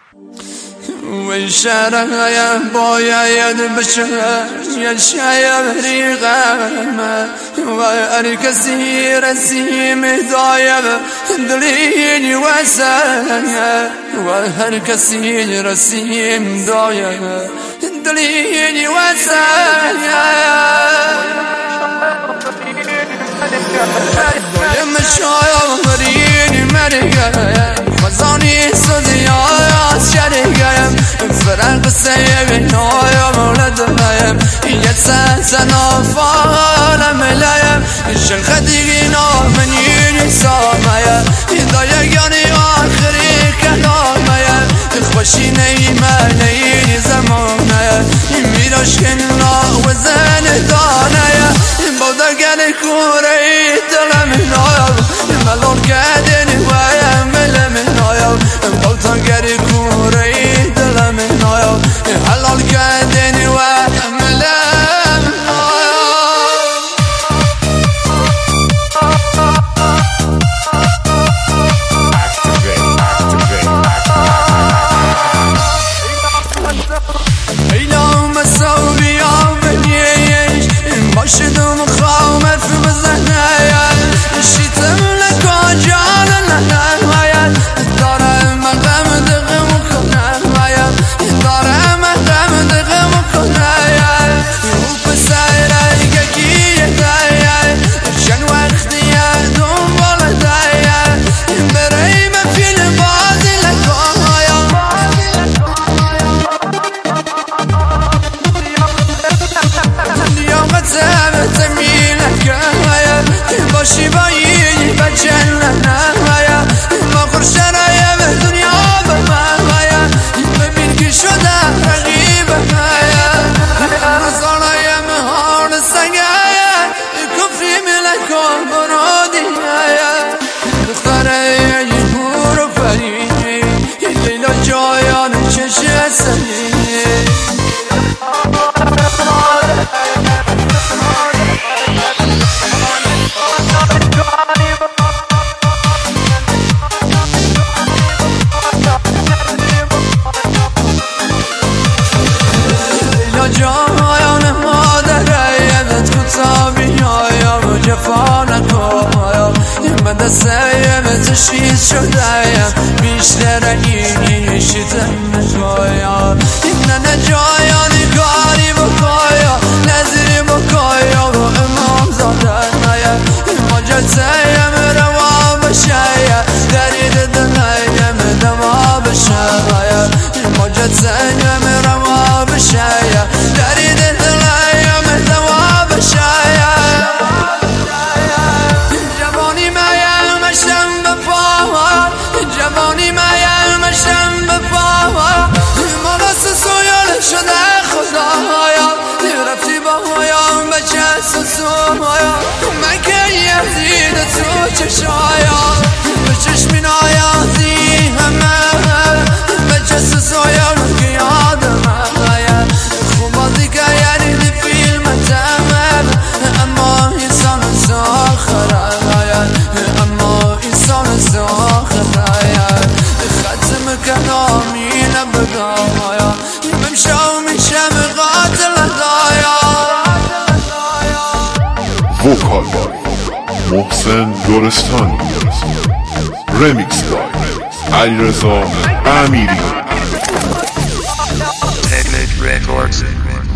والشارع باید بشه یه شاید ریغمه و هر کسی رسیم دایم دلینی وسنه و هر کسی رسیم دایم دلینی وسنه دایم شاید مرینی مرگه خزانی صدیات شرگم فرق سيبي نايم ولدنايم يتسنسنا فالم لايم الشن خديقنا من ينسامايا إذا يقاني آخري كلامايا خوشي نيما نيني زمانايا ميراش كنا وزن دانايا بودا قالي كوري دلمنايا ملون قادني ويا ملمنايا بودا قالي كوري دلمنايا حلال قادني ويا شدم خامة في بزنايا الشتم لك وجعلنا نهايا الدار مقام دغم كنايا الدار مقام دغم كنايا وبسايرة يقاكي يدايا الشن وقتي يدوم بلدايا بريمة في البعض لكايا اليوم تميلك هيا باشي بايي بجنة هيا ما خرشنا يا بالدنيا بما هيا ببين شده غريبة هيا نصانا يا مهار السقايا كفري ملك وبرودي هيا دختري يهور فريقي الليلة جايا نشش سني جايان مادرية تكتابي يا جفانك مدى السيم تشيز شدايا بيشتريني شتم جايا إننا جايان قاري بكايا نزري بكايا وإمام زادنايا مجد سيم روا بشايا دريد دنايا مدما بشايا مجد سيم روا بشايا دريد دنايا مدما بشايا جوانی ما یلمشم بپاها جوانی ما یلمشم بپاها مالس سویل شده خدایا رفتی باهایم بچه سسومایا مکه یزید تو چشایا به چشمی نایازی همه بچه سسویا رو که یادمه خوبازی که یعنی فیلم تمام اما انسان ساخره اما انسان ساخره ختم کلامی نبگایا ممشاو میشم قاتل هدایا وکال بای محسن گورستانی رمیکس بای علیرضا امیری Records